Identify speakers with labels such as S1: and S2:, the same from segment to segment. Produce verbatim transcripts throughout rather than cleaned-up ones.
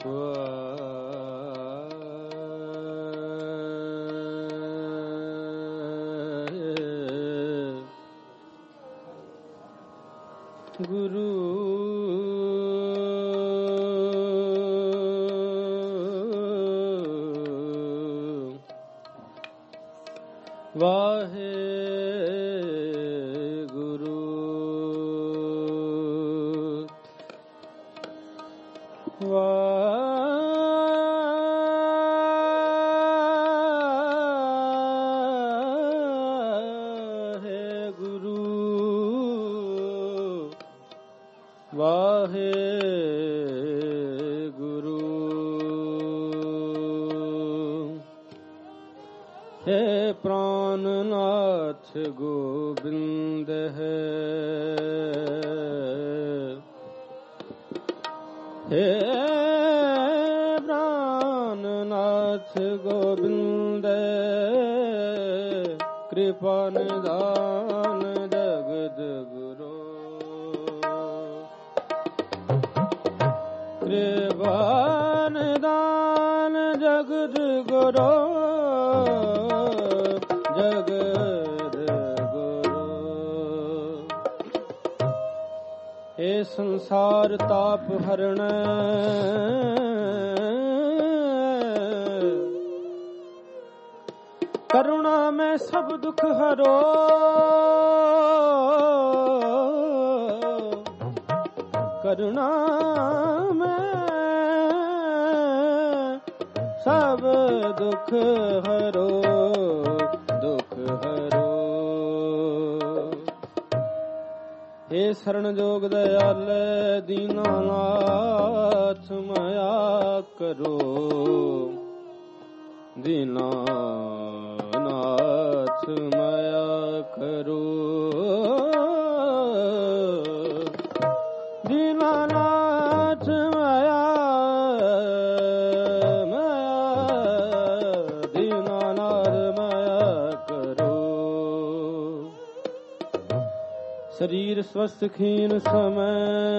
S1: ਗੁਰੂ ਵਾਹਿਗੁਰੂ ਵਾਹਿਗੁਰੂ ਵਾਹਿਗੁਰੂ ਹੈ ਪ੍ਰਾਨਨਾਥ ਗੋਬਿੰਦ ਹੈ ਹੈ ਪ੍ਰਾਨਨਾਥ ਗੋਬਿੰਦ ਕਿਰਪਾ ਨਿਧਾਨ ਜਗਤ ਗੁਰੂ ਕਿਰਪਾ ਨਿਧਾਨ ਜਗਤ ਗੁਰੂ ਜਗਤ ਗੁਰੂ ਇਹ ਸੰਸਾਰ ਤਾਪ ਹਰਣ ਕਰੁਣਾ ਮੈਂ ਸਭ ਦੁਖ ਹਰੋ ਕਰੁਣਾ ਮੈਂ ਸਭ ਦੁਖ ਹਰੋ ਦੁਖ ਹਰੋ हे शरण जोग दयाल दीनानाथ माया करो दीनानाथ माया करो दीनानाथ माया माया दीनानाथ माया करो शरीर स्वस्थ खीन समय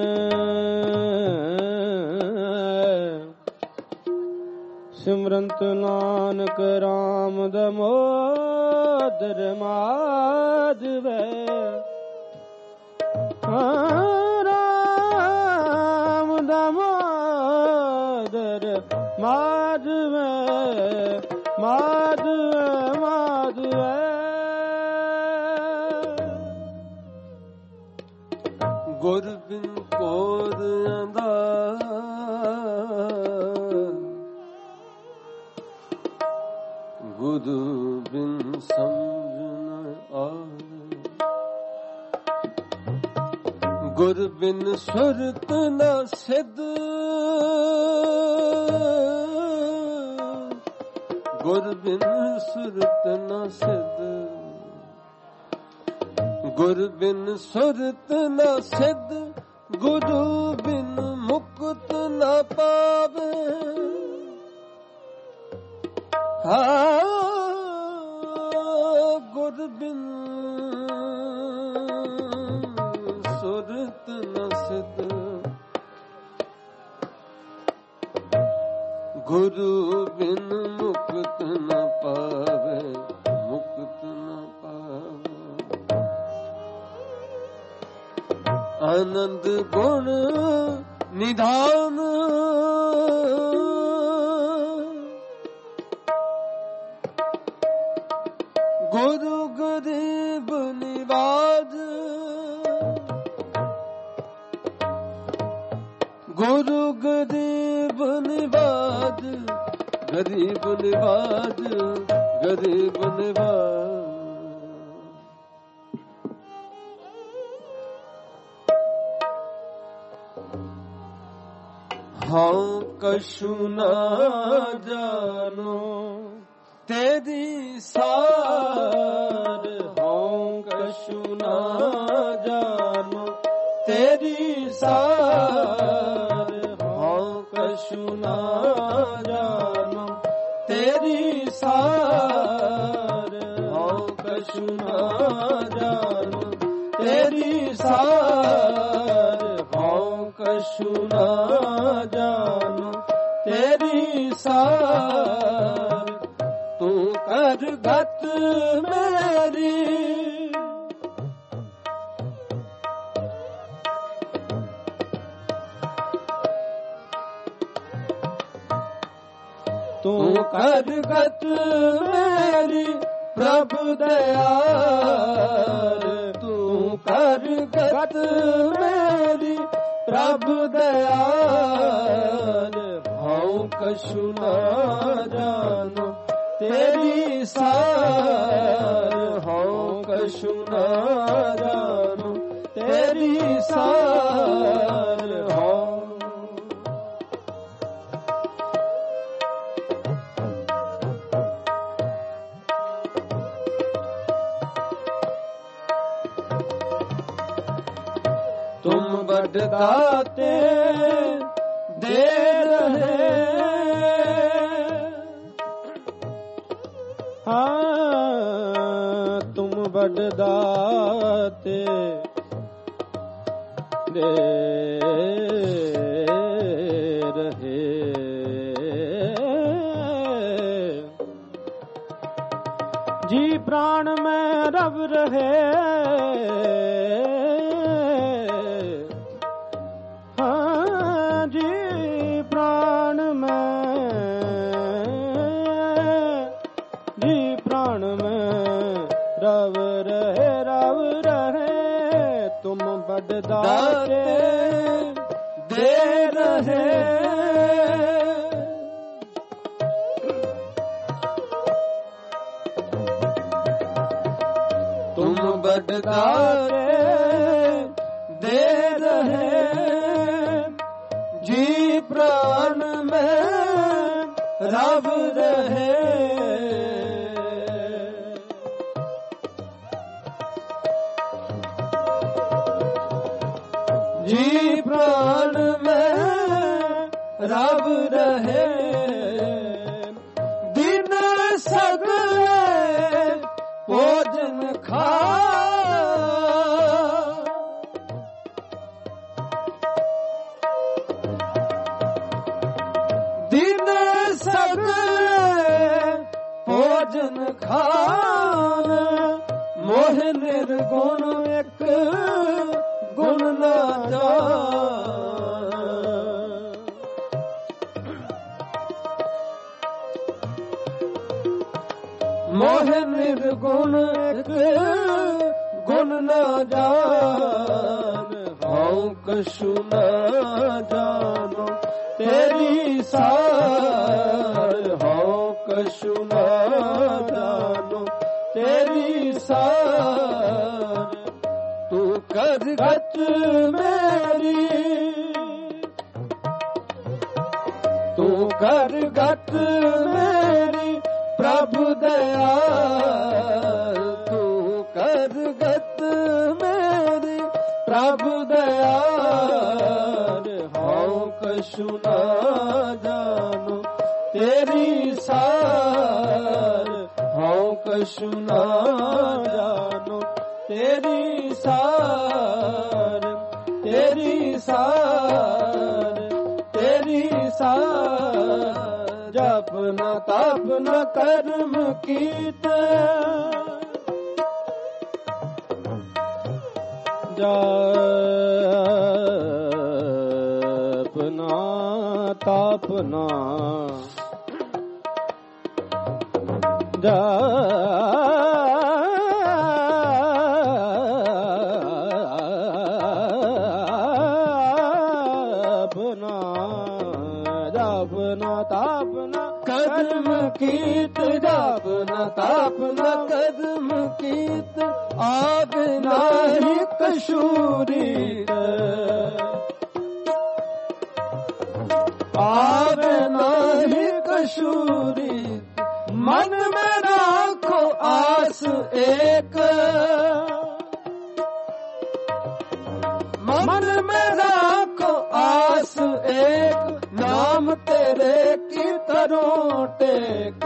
S1: सिमरंत नानक राम दमोदर माधव राम दमोदर माधव माधव माधव गुर बिन कोर आंदा गुरु बिन समझ न आवे गुर बिन सुरत न सिद्ध गुर बिन सुरत न सिद्ध गुर बिन सुरत न सिद्ध गुरु बिन मुक्त न पावे हाँ गुर बिन सुरत न सिद्ध गुरु बिन मुक्त न पावे मुक्त न पावे आनंद गुण निधान गुरु गरीब निवाज गुरु गरीब निवाज गरीब निवाज गरीब निवाज हाँ कछु न जानो तेरी सार हाँ कछु न जानो तेरी सार हाँ कछु न जानो तेरी सार हाँ कछु न जानो तेरी सार हाँ कछु न जानो ਤੇਰੀ ਸਾਰ, ਤੂੰ ਕਰ ਗਤ ਮੇਰੀ। ਤੂੰ ਕਰ ਗਤ ਮੇਰੀ ਪ੍ਰਭ ਦਇਆਲ, ਤੂੰ ਕਰ ਗਤ ਮੇਰੀ ਪ੍ਰਭ ਦਇਆਲ। ਹਉ ਕਛੁ ਨਾ ਜਾਨੋ ਤੇਰੀ ਸਾਰ, ਹਉ ਕਛੁ ਨਾ ਜਾਨੋ ਤੇਰੀ ਸਾਰ। ਹਉ ਤੁਮ ਵੱਡ ਦਾਤੇ ਦੇ ਰਹੇ, ਹਾਂ ਤੁਮ ਵੱਡ ਦਾਤੇ ਦੇ ਰਹੇ। ਜੀ ਪ੍ਰਾਣ ਮੈਂ ਰਵ ਰਹੇ, ਦਾਤੇ ਦੇ ਰਹੇ। ਤੁਮ ਵੱਡ ਦਾਤੇ ਦੇ ਰਹੇ, ਜੀ ਪ੍ਰਾਣ ਮੈਂ ਰਵ ਰਹੇ। ਜੀ ਪ੍ਰਾਣ ਮੈਂ ਰਬ ਰਹੇ, ਦਿਨ ਸਗਲੇ ਭੋਜਨ ਖਾ। ਦਿਨ ਸਗਲੇ ਭੋਜਨ ਖਾਨ, ਮੋਹ ਨਿਰਗੁਣ ਇੱਕ ਗੁਣ ਨਾ ਜਾਣ। ਮੋਹ ਨਿਰਗੁਣ ਇੱਕ ਗੁਣ ਨਾ ਜਾਣ। ਹਉ ਕਛੁ ਨਾ ਜਾਨੋ ਤੇਰੀ ਸਾਰ, ਹਉ ਕਛੁ ਨਾ ਜਾਨੋ ਤੇਰੀ ਸਾਰ। ਤੂੰ ਕਰ ਗਤ ਮੇਰੀ, ਤੂੰ ਕਰ ਗਤ ਮੇਰੀ ਪ੍ਰਭ ਦਇਆਲ, ਤੂੰ ਕਰ ਗਤ ਮੇਰੀ ਪ੍ਰਭ ਦਇਆਲ। ਹਉ ਕਛੁ ਨਾ ਜਾਨੋ ਤੇਰੀ ਸਾਰ, ਹਉ ਕਛੁ ਨਾ ਜਾਨੋ ਤੇਰੀ ਸਾਰ। ਤੇਰੀ ਸਾਰ, ਤੇਰੀ ਸਾਰ। ਜਪ ਨ ਤਪ ਨ ਕਰਮ ਕੀਤ, ਜਪ ਨ ਤਪ ਨ ਕਦਮ ਕੀਤ, ਜਪ ਨ ਤਾਪ ਨ ਕਦਮ ਕੀਤ। ਆਗ ਨਾਹੀ ਕਸ਼ੂਰੀ, ਆਗ ਨਾਹੀ ਕਸ਼ੂਰੀ। ਮਨ ਮੈਂ ਰਾਖੋ ਆਸ ਏਕ, ਮਨ ਮੈਂ ਰਾਖੋ ਆਸ ਏਕ। ਨਾਮ ਤੇਰੇ ਕੀ ਤਰੋਂ ਟੇਕ,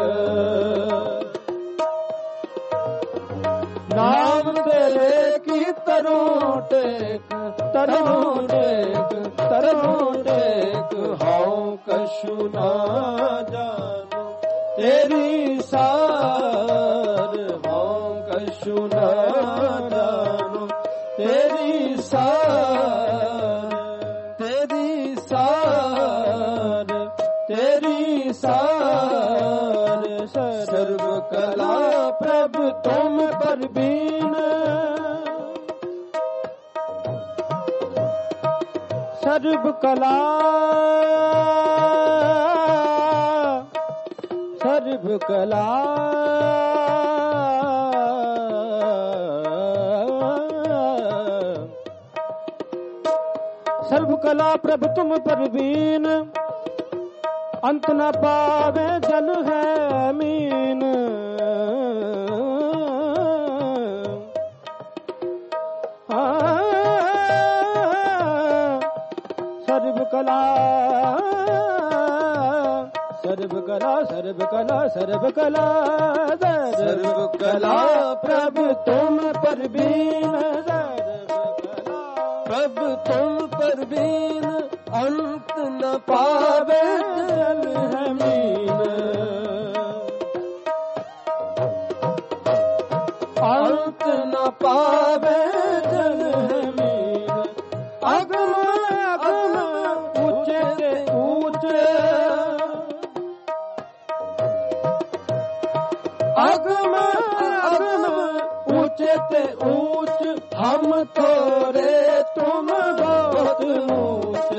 S1: ਨਾਮ ਤੇਰੇ ਕੀ ਤਰੋਂ ਟੇਕ। ਤਰੋਂ ਟੇਕ, ਤਰੋਂ ਟੇਕ। ਹਉ ਕਛੂ ਨਾ ਜਾਣੋ ਤੇਰੀ ਸਾਰ, ਹਉ ਕਛੂ ਨਾ ਜਾਣੋ ਤੇਰੀ ਸਾਰ, ਤੇਰੀ ਸਾਰ, ਤੇਰੀ ਸਾਰ। ਸਰਬ ਕਲਾ ਪ੍ਰਭ ਤੁਮ ਪਰਬੀਨ, ਸਰਬ ਕਲਾ, ਸਰਬ ਕਲਾ, ਸਰਬ ਕਲਾ ਪ੍ਰਭ ਤੁਮ ਪਰਬੀਨ, ਅੰਤ ਨ ਪਾਵੇ ਜਨ ਹੈ ਮੀਨ। ਸਰਬ ਕਲਾ, ਸਰਬ ਕਲਾ, ਸਰਬ ਕਲਾ, ਸਰਬ ਕਲਾ, ਸਰਬ ਕਲਾ ਪ੍ਰਭ ਤੁਮ ਪਰਬੀਨ, ਪ੍ਰਭ ਤੁਮ ਪਰਬੀਨ, ਅੰਤ ਨ ਪਾਵੇ ਜਨ ਹੈ ਮੀਨ। ਅੰਤ ਨ ਪਾਵੇ ਜਨ ਹੈ ਮੀਨ। ਅਗਮ ਅਗਮ ਉੱਚੇ ਤੇ ਉੱਚੇ, ਅਗਮ ਅਗਮ ਉੱਚੇ ਤੇ ਉੱਚ, ਹਮ ਥੋੜੇ ਤੁਮ ਬਹੁਤ ਊਚ।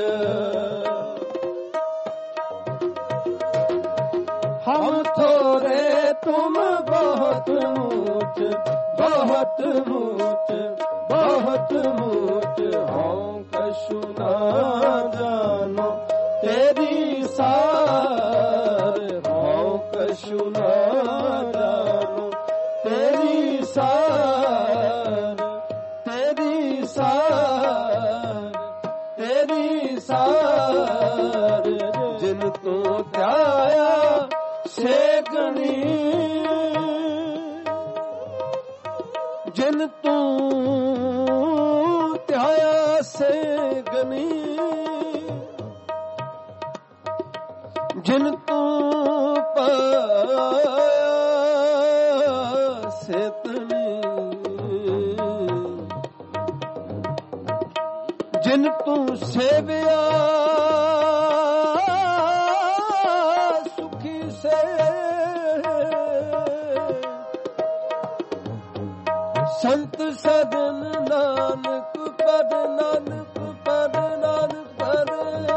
S1: ਹਮ ਥੋੜੇ ਤੁਮ ਬਹੁਤ ਊਚ, ਬਹੁਤ ਊਚ, ਬਹੁਤ ਊਚ। ਹਉ ਕਛੂ ਨਾ ਜਾਣੋ ਤੇਰੀ ਸਾਰ, ਹਉ ਕਛੂ ਨਾ ਜਾਣੋ ਤੇਰੀ ਸਾਰ, ਤੇਰੀ ਸਾਰ, ਤੇਰੀ ਸਾਰ। ਜਿਨ ਤੂੰ ਧਿਆਇਆ ਸੇ ਗਣੀ, ਜਿਨ ਤੂੰ ਧਿਆਇਆ ਸੇ ਗਣੀ, ਜਿਨ ਤੂੰ ਪਾਇਆ ਸੇ ਤਨੀ, ਜਿਨ ਤੂੰ ਸੇਵਿਆ ਸੁਖੀ ਸੇ। ਸੰਤ ਸਜਨ ਨਾਨਕ ਪਦ, ਨਾਨਕ ਪਦ, ਨਾਨਕ ਪਦ।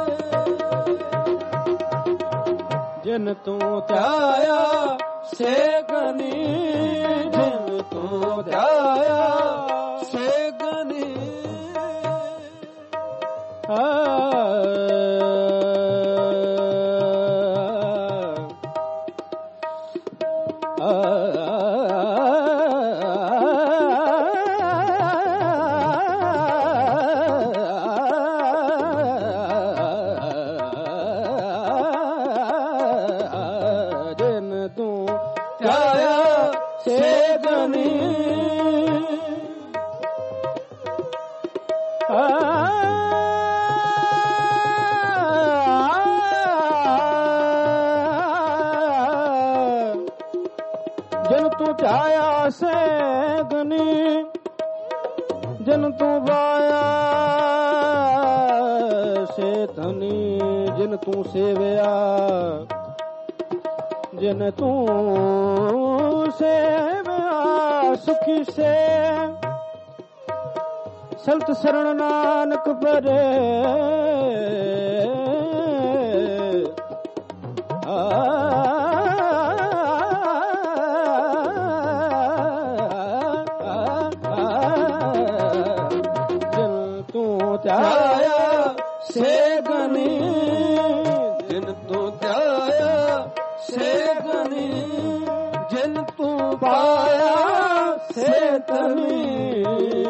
S1: ਜਿਨ ਤੂੰ ਧਿਆਇਆ ਸੇ ਗਨੀ, ਜਿਨ ਤੂੰ ਧਿਆਇਆ ਸੇ ਗਨੀ। ਜਿਨ ਤੂੰ ਧਿਆਇਆ ਸੇ ਗਨੀ, ਜਿਨ ਤੂੰ ਵਾਇਆ ਸੇ ਧਨੀ, ਜਿਨ ਤੂੰ ਸੇਵਿਆ, ਜਿਨ ਤੂੰ ਸੇਵਿਆ ਸੁਖੀ ਸੇ। ਸੰਤ ਸਰਣ ਨਾਨਕ ਪਰੇ, ਜਿਨ ਤੂੰ ਧਿਆਇਆ ਸੇ ਗਨੀ, ਜਿਨ ਤੂੰ ਧਿਆਇਆ ਸੇ ਗਨੀ, ਜਿਨ ਤੂੰ ਪਾਇਆ ਸੇ ਤਨੀ,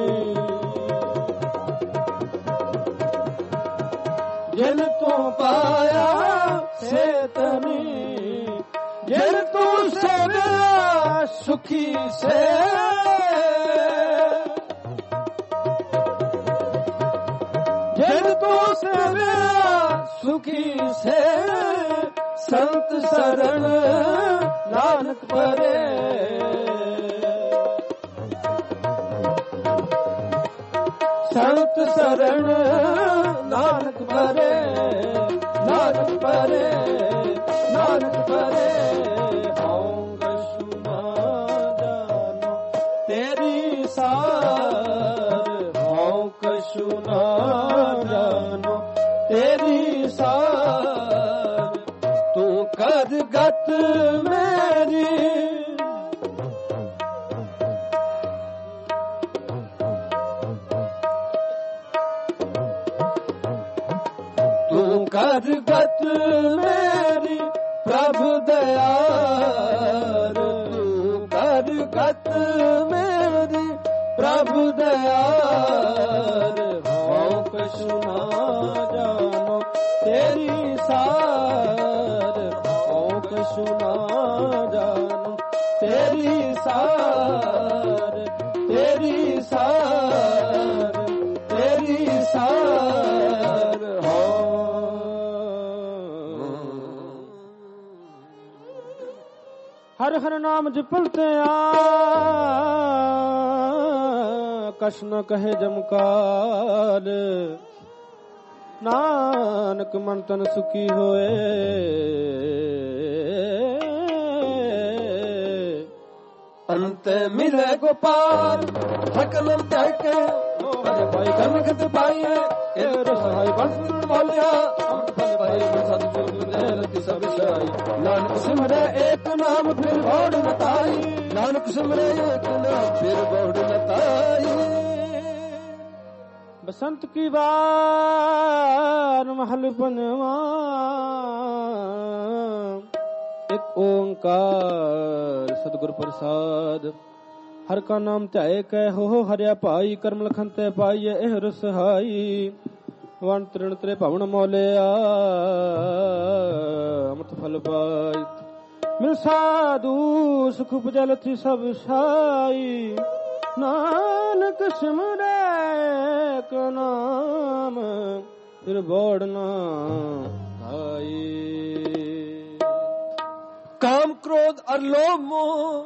S1: ਜਿਨ ਤੂੰ ਪਾਇਆ ਸੇ ਤਨੀ, ਜਿਨ ਤੂੰ ਸੇਵਿਆ ਸੁਖੀ ਸੇ। जिन तू सेव्या सुखी से संत शरण नानक परे संत शरण नानक परे नानक परे नानक परे होंगे सुना जानो तेरी सार होंगे सुना जानो तेरी सार तू कर गत मेरी कर गत मेरी प्रभु दयार तू कर गत मेरी प्रभु दयार होंक सुना जानो तेरी सार होंक सुना जानो तेरी सार तेरी सार तेरी सार हो हर हर नाम जपलते आ कछ न कहे जमकार नानक मन तन सुखी होए अंत मिले गोपाल हकलम कह के भाई कर्म खत पाइए रसहाय बंद बोलिया भाई सतगुरु सब सहाय नानक सिमरे एक नाम फिर बौड़ नताई नानक सिमरे एक नाम फिर बौड़ नताई बसंत की बार महल बनवा एक ओंकार सतगुरु प्रसाद हर का नाम ध्याए कै हो हरिया पाई करम लखन ते पाइए एह रसहाई वन तृण त्रे भवन मोलिया अमृत फल पाई मिल साधु सुख उपजल थी सब साई नानक सिमरे का नाम फिर बोड़ना आई काम क्रोध और लोभ मोह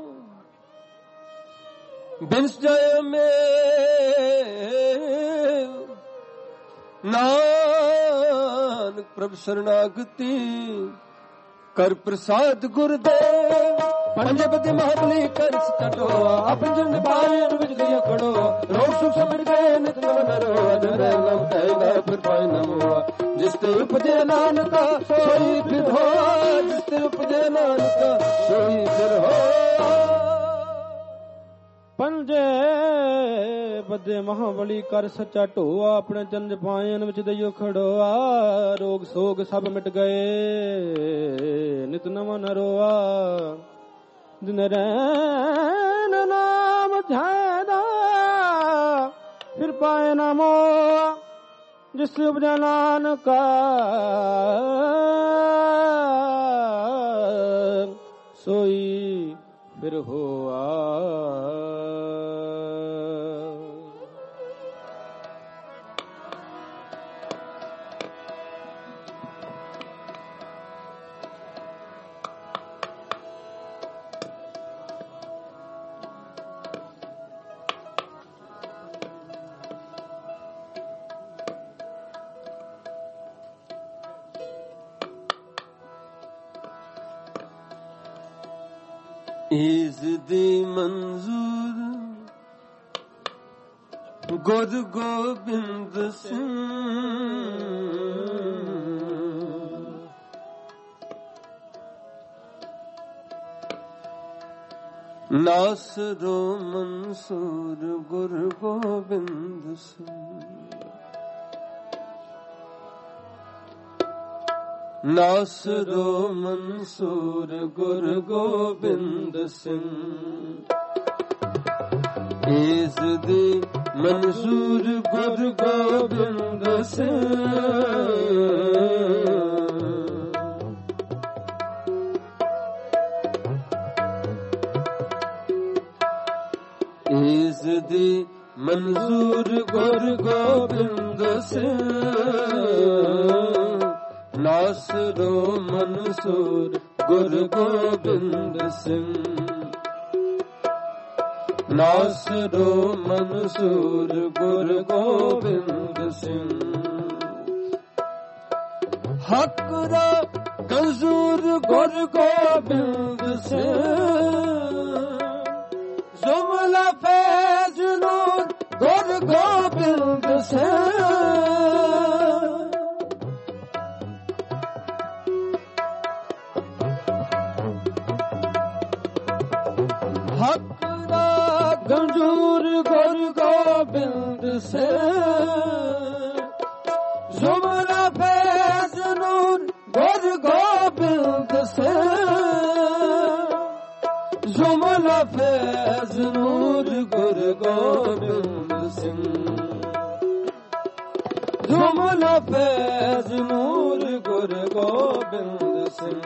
S1: बिंस जय में नानक प्रभु शरणागति कर प्रसाद गुरुदेव पंजे बदे महाबली कर कटो अपन जन पाए विच दिया खड़ो रोग सुख समझ गए नित नव नरो अधरे लव कहला फिर पाए नमो जिस ते उपजे नानका सोई फिर हो जिस ते उपजे नानका सोई फिर हो पंजे बदे महाबली कर सच्चा ढोआ अपने चंद पायन विच दइयो खड़ोआ रोग सोग सब मिट गए नित नव नरोआ दिन रैन नाम ध्यादा फिर पाए ना मोआ जिस उपजा नानका सोई फिर होआ इज़्दी मंजूर गुर गोबिंद सिंह नासरो मंसूर गुर गोबिंद सिंह नासरो मंसूर गुर गोबिंद सिंह इज़्दी मंसूर गुर गोबिंद सिंह इज़्दी मंसूर गुर गोबिंद सिंह ਨਾਸਰੋ ਮਨਸੂਰ ਗੁਰ ਗੋਬਿੰਦ ਸਿੰਘ। ਨਾਸਰੋ ਮਨਸੂਰ ਗੁਰ ਗੋਬਿੰਦ ਸਿੰਘ। ਹੱਕ ਦਾ ਗੰਜੂਰ ਗੁਰ ਗੋਬਿੰਦ ਸਿੰਘ। ਜੁਮਲਾ ਫੈਜ਼ ਨੂਰ ਗੁਰ ਗੋਬਿੰਦ ਸਿੰਘ। ਹੱਕ ਦਾ ਗੰਜੂਰ ਗੁਰ ਗੋਬਿੰਦ ਸਿੰਘ। ਜੁਮਲਾ ਫੈਜ਼ ਨੂਰ ਗੁਰ ਗੋਬਿੰਦ ਸਿੰਘ। ਜੁਮਲਾ ਫੈਜ਼ ਨੂਰ ਗੁਰ ਗੋਬਿੰਦ ਸਿੰਘ। ਜੁਮਲਾ ਫੈਜ਼ ਨੂਰ ਗੁਰ ਗੋਬਿੰਦ ਸਿੰਘ।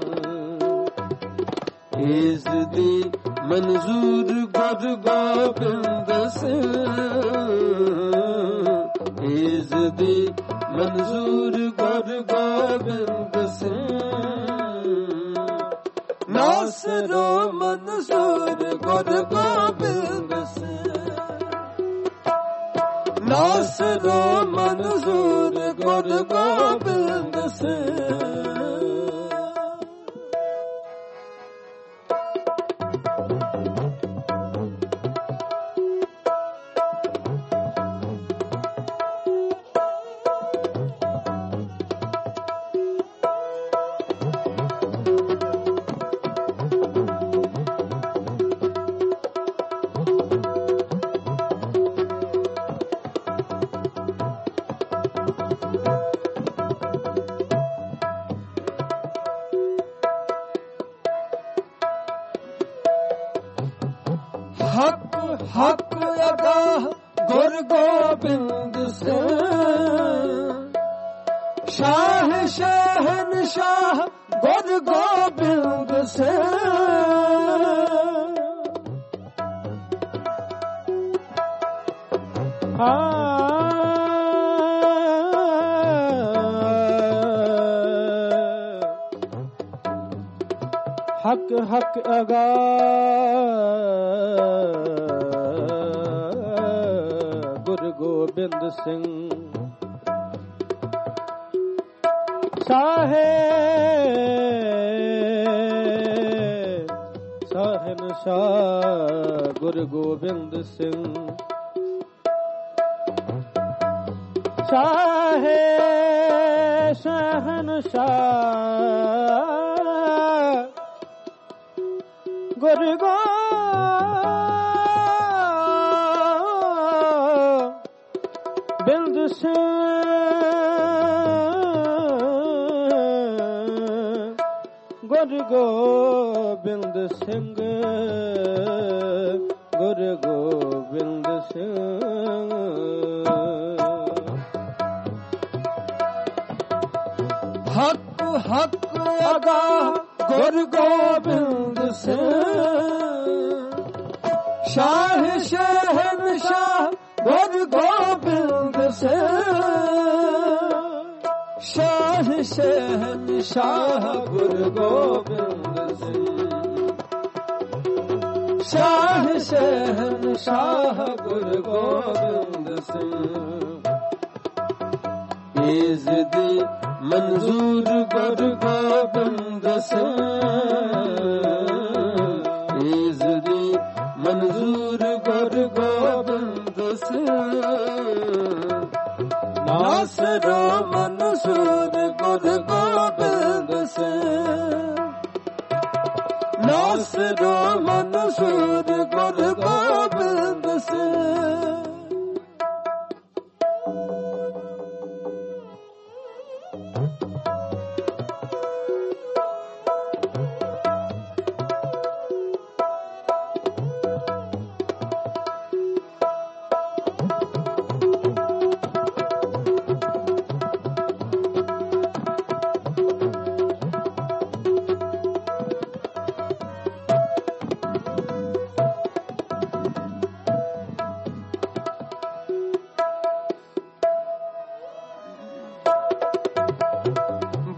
S1: ਇਸ ਦੀ ਮਨਜ਼ੂਰ ਗੁਰ ਗੋਬਿੰਦ ਸਿੰਘ। ਇਸ ਦੀ ਮਨਜ਼ੂਰ ਗੁਰ ਗੋਬਿੰਦ ਸਿੰਘ। ਨਾਸਰੋ ਮਨਜ਼ੂਰ ਗੁਰ ਗੋਬਿੰਦ ਸਿੰਘ। ਨਾਸਰੋ ਮਨਜ਼ੂਰ ਗੁਰ ਗੋਬਿੰਦ ਸਿੰਘ। ਹੱਕ ਹੱਕ ਅਗਾਹ ਗੁਰ ਗੋਬਿੰਦ ਸਿੰਘ। ਸ਼ਾਹ ਸ਼ਹਿਨਸ਼ਾਹ ਗੁਰ ਗੋਬਿੰਦ ਸਿੰਘ। ਹੱਕ ਹੱਕ ਅਗਾਹ ਗੁਰ ਗੋਬਿੰਦ ਸਿੰਘ। ਸਾਹੇ ਸਾਹਿਨਸ਼ਾਹ ਗੁਰ ਗੋਬਿੰਦ ਸਿੰਘ। ਸਾਹੇ ਸਾਹਿਨਸ਼ਾਹ ਗੁਰ ਗੋਬਿੰਦ ਸਿੰਘ। ਗੁਰ ਗੋਬਿੰਦ ਸਿੰਘ। ਗੁਰ ਗੋਬਿੰਦ ਸਿੰਘ। ਹੱਕ ਹੱਕ ਅਗਾਹ ਗੁਰ ਗੋਬਿੰਦ ਸਿੰਘ। ਸ਼ਾਹ ਸ਼ਹਿਨਸ਼ਾਹ ਗੁਰ ਗੋਬਿੰਦ ਸਿੰਘ। ਸ਼ਾਹ ਸ਼ਹਿਨਸ਼ਾਹ ਗੁਰ ਗੋਬਿੰਦ ਸਿੰਘ। ਸ਼ਾਹ ਸ਼ਹਿਨਸ਼ਾਹ ਗੁਰ ਗੋਬਿੰਦ ਸਿੰਘ। ਇਸ ਦੀ ਮਨਜ਼ੂਰ ਗੁਰ ਗੋਬਿੰਦ ਸਿੰਘ। ਇਸ ਦੀ ਮਨਜ਼ੂਰ ਗੁਰ ਗੋਬਿੰਦ ਸਿੰਘ। ਨਾਸਰੋ ਮਨਜ਼ੂਰ ਗੁਰ ਗੋਬਿੰਦ ਸਿੰਘ। ਨਾਸਰੋ ਮਨਜ਼ੂਰ ਗੁਰ ਗੋਬਿੰਦ ਸਿੰਘ।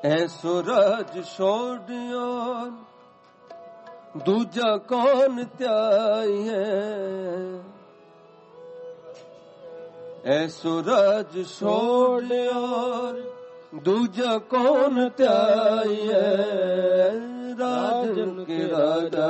S1: ऐसो राज छोड़ियो दूजा कौन त्याए, ऐसो राज छोड़ियो दूजा कौन त्याए, राजन के राजा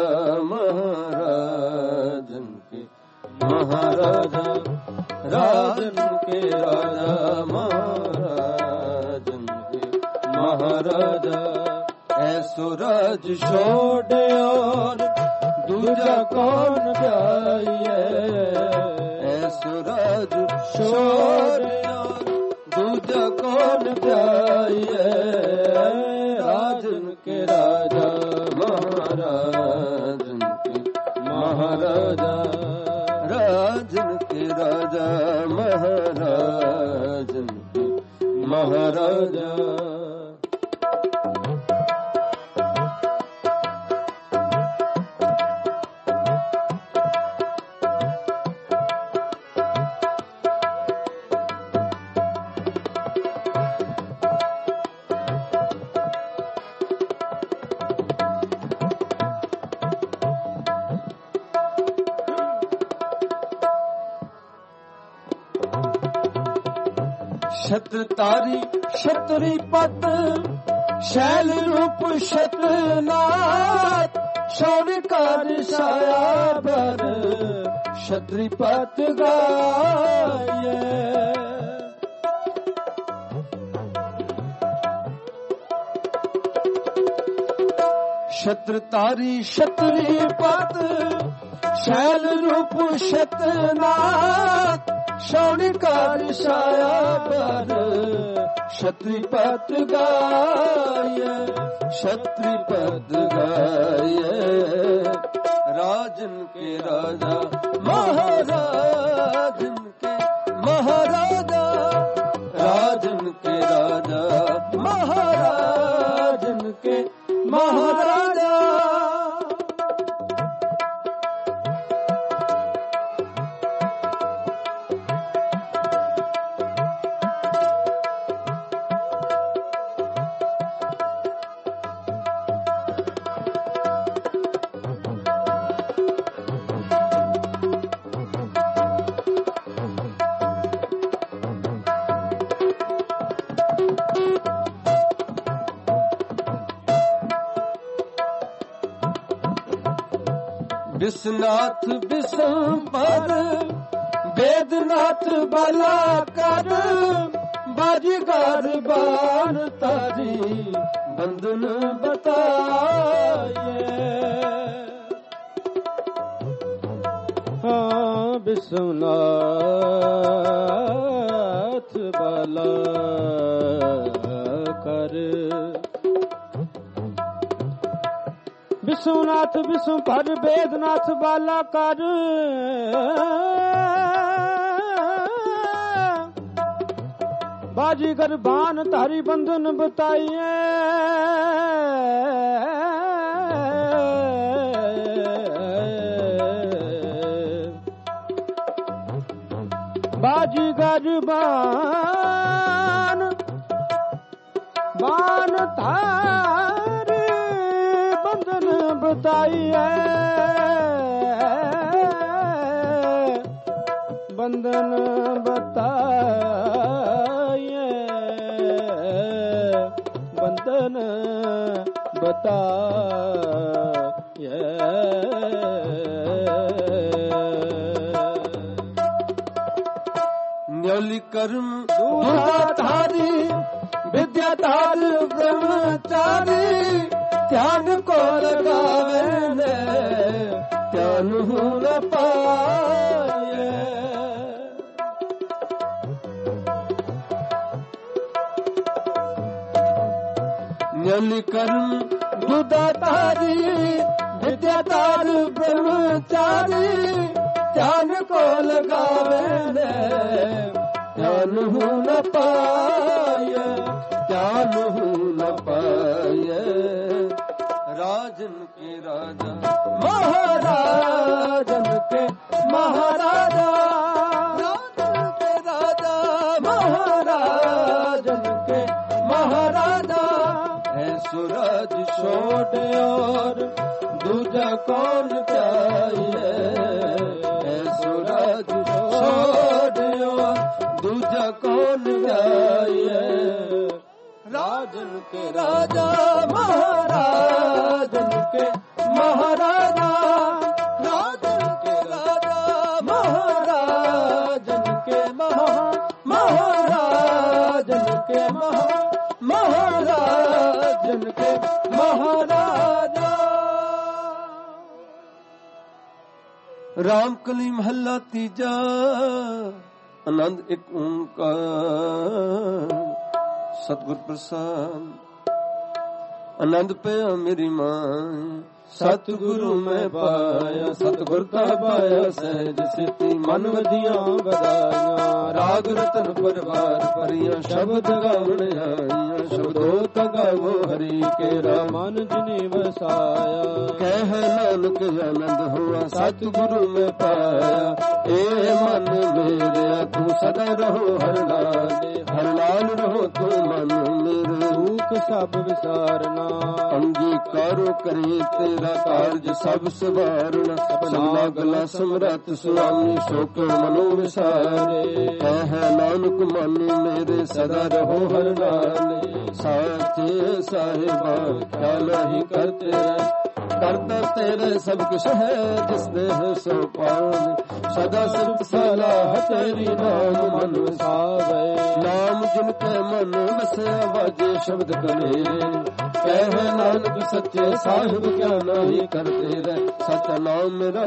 S1: महाराजन के महाराजा, राजन के राजा महाराजन के महाराजा, ऐसो राज छोड़े और दूजा कौन त्याए, ऐसो राज छोड़े और दूजा कौन त्याए, राजन के राजा महाराजन के महाराजा, राजन के राजा महाराजन के महाराजा। छत्रतारी क्षत्रि पत शैल रूप शतनाथ, शौरिकार साया पर क्षत्रिपत गाये, छत्रतारी क्षत्रिपत शैल रूप शतनाथ, शौरिकार साया पर क्षत्रिपत गाये, क्षत्रिपत गाये, राजन के राजा महाराजन के महाराजा, राजन के राजा महाराजन के महाराजा। विश्वनाथ विश्वंभर वेदनाथ बाला कर, बाजीगर बाण तारी बंधन बताए, हाँ विश्वनाथ बाला कर, विश्वनाथ विश्वंभर वेदनाथ बाला कर, बाजीगर बाण तारी बंधन बताइए, बाजीगर बाण बाण तारी बंधन बताइए, बंधन बताइए, बंधन बताइए, न्योली कर्म दूधाधारी विद्याधार ब्रह्मचारी, ध्यान को लगावे ने ध्यान हो न पाए, न्योली कर्म दूधाधारी विद्याधार ब्रह्मचारी, ध्यान को लगावे ने ध्यान हो न पाए, ध्यान हो न पाए, राजन के राजा महाराजन के महाराजा, राजन के राजा महाराजन के महाराजा, ਛੋੜ ਔਰ ਦੂਜਾ ਕੌਣ ਧਿਆਈਏ। ਐਸੋ ਰਾਜ ਛੋੜ ਔਰ ਦੂਜਾ ਕੌਣ ਧਿਆਈਏ। ਰਾਜਨ ਕੇ ਰਾਜਾ ਮਹਾਰਾਜਨ ਕੇ ਮਹਾਰਾਜਾ। ਰਾਜਨ ਕੇ ਰਾਜਾ ਮਹਾਰਾਜਨ ਕੇ ਮਹਾ ਮਹਾਰਾਜਨ ਕੇ ਮਹਾ ਮਹਾਰਾਜਨ ਕੇ ਮਹਾਰਾਜਾ। ਰਾਮ ਕਲੀ ਮਹੱਲਾ ਤੀਜਾ। ਆਨੰਦ ਇੱਕ ਓੰਕਾਰ ਸਤਿਗੁਰ ਪ੍ਰਸਾਦ। ਆਨੰਦ ਪਿਆ ਮੇਰੀ ਮਾਂ ਸਤਿਗੁਰੂ ਮੈਂ ਪਾਇਆ। ਸਤਿਗੁਰ ਦਾ ਪਾਇਆ ਸਹਿਜ ਸਿੱਧੀ ਮਨ ਵਧੀਆਂ ਵਧਾਈਆਂ। ਰਾਗ ਰਤਨ ਪਰਵਾਰ ਭਰੀਆਂ ਸ਼ਬਦ ਗਾਵਣ ਆਈਆਂ। ਸ਼ਬਦੋ ਤਾ ਗਾਵੋ ਹਰੀ ਕੇਰਾ ਮਨ ਜਿਨੇ ਵਸਾਇਆ। ਕਹਿ ਨਾਨਕ ਆਨੰਦ ਹੋਆ ਸਤਿਗੁਰੂ ਮੈਂ ਪਾਇਆ। ਏ ਮਨ ਮੇਰਿਆ ਤੂੰ ਸਦਾ ਰਹੋ ਹਰ ਨਾਲੇ। ਹਰ ਨਾਲ ਰਹੋ ਤੂੰ ਮਨ ਮੇਰੇ। ਦੁਖ ਸਭ ਵਿਸਾਰਨਾ ਅੰਗੀਕਾਰੋ ਕਰੇ ਤੇਰਾ ਕਾਰਜ ਸਭ ਸਵਾਰਨਾ। ਸਭਨਾ ਗਲਾ ਸਮਰੱਥ ਸੁਆਮੀ ਸੋਕ ਮਨੋ ਵਿਸਾਰੇ। ਕਹਿ ਨਾਨਕ ਮਨ ਮੇਰੇ ਸਦਾ ਰਹੋ ਹਰ ਨਾਲੇ। ਸਾਚੇ ਸਾਹਿਬਾ ਖਿਆਲ ਹੀ ਕਰਤੇ ਕਰਤਾ ਤੇਰੇ ਸਭ ਕੁਛ ਹੈ ਜਿਸ ਦੇ ਹੈ ਸੋ ਪਾਵੇ। ਸਦਾ ਸਿਫਤ ਸਲਾਹ ਤੇਰੀ ਨਾਮ ਮਨ ਵਸਾਵੇ। ਨਾਮ ਜਿਨ ਕੇ ਮਨ ਵਸਿਆ ਵਾਜੇ ਸ਼ਬਦ ਕਨੇਰੇ। ਕਹਿ ਨਾਨਕ ਸੱਚੇ ਸਾਹਿਬ ਕਿਆ ਨਹੀਂ ਕਰਤੇ ਰਹਿ। ਸਚ ਨਾਮ ਮੇਰਾ